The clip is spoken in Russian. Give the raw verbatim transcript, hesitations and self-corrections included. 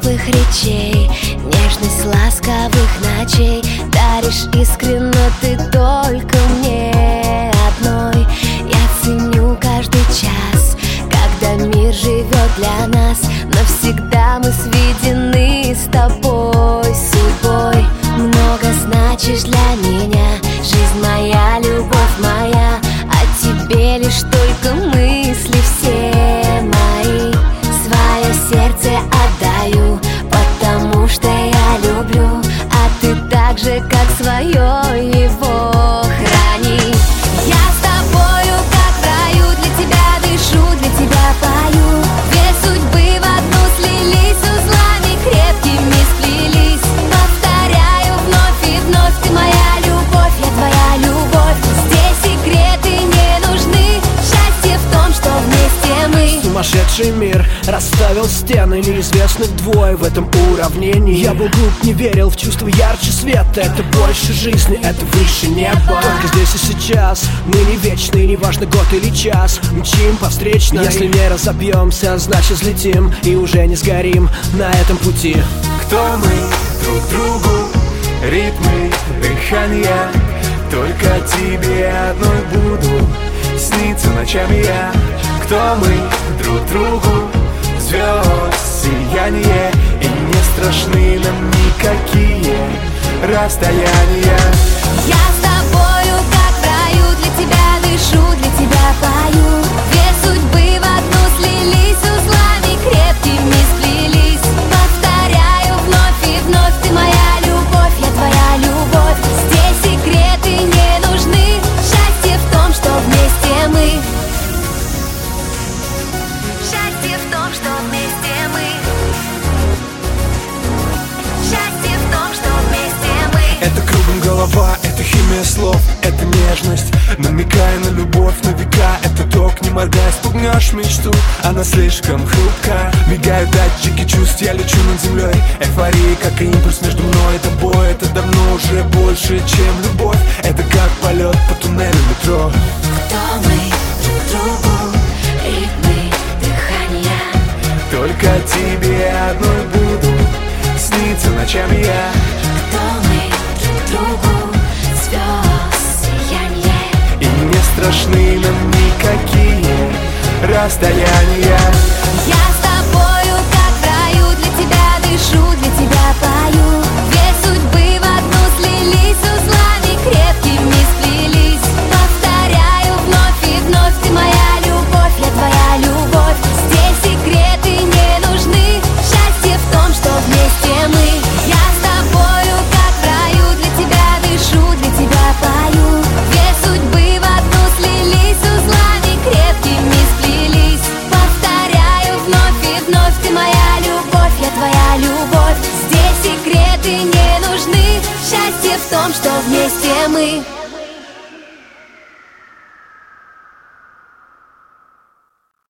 теплых речей, нежность ласковых ночей. Даришь искренно ты только мне одной. Я ценю каждый час, когда мир живет для нас. Навсегда мы сведены с тобой судьбой. Много значишь для меня, жизнь моя, любовь моя. О тебе лишь только мысли все мои. Свое сердце отдаю, потому что я люблю, а ты так же, как свое, его храни. Я с тобою, как в раю, для тебя дышу, для тебя пою. Две судьбы в одну слились, узлами крепкими сплелись. Повторяю вновь и вновь, ты моя любовь, я твоя любовь. Здесь секреты не нужны, счастье в том, что вместе мы. Сумасшедший мир расставил стены, неизвестных двое в этом уравнении. Я был глуп, не верил в чувство ярче света. Это больше жизни, это выше неба. Только здесь и сейчас, мы не вечны, неважно год или час. Мчим по встречной, если не разобьемся, значит взлетим и уже не сгорим на этом пути. Кто мы друг другу, ритмы дыхания. Только тебе одной буду сниться ночами я. Кто мы друг другу, звезд сияние. И не страшны нам никакие расстояния. Я с тобою, как в раю, для тебя дышу, для тебя пою. Две судьбы в одну слились, узлами крепкими сплелись. Повторяю вновь и вновь, ты моя любовь, я твоя любовь. Здесь секреты не нужны, счастье в том, что вместе мы. Счастье в том, что вместе мы. Счастье в том, что вместе мы. Это кругом голова, это химия слов, это нежность, намекая на любовь на века. Это ток, не моргай, спугнешь мечту, она слишком хрупка. Мигают датчики чувств, я лечу над землей. Эйфория, как и импульс между мной и тобой. Это давно уже больше, чем любовь. Это как полет по туннелю метро. Кто мы друг другу, ритмы дыхания. Только тебе одной буду сниться ночами я. Кто мы друг другу, звезд сияние. И не страшны нам никакие расстояния. Я с тобою, как в раю, для тебя дышу, для тебя пою. Две судьбы в одну слились, узлами крепкими сплелись. Повторяю вновь и вновь, ты моя любовь, я твоя любовь. Здесь секреты не нужны, счастье в том, что вместе мы. Я с тобою, как в раю, для тебя дышу, для тебя пою. Две судьбы в одну слились, узлами крепкими сплелись. Повторяю вновь и вновь, ты моя любовь, я твоя любовь. Здесь секреты не нужны, счастье в том, что вместе мы.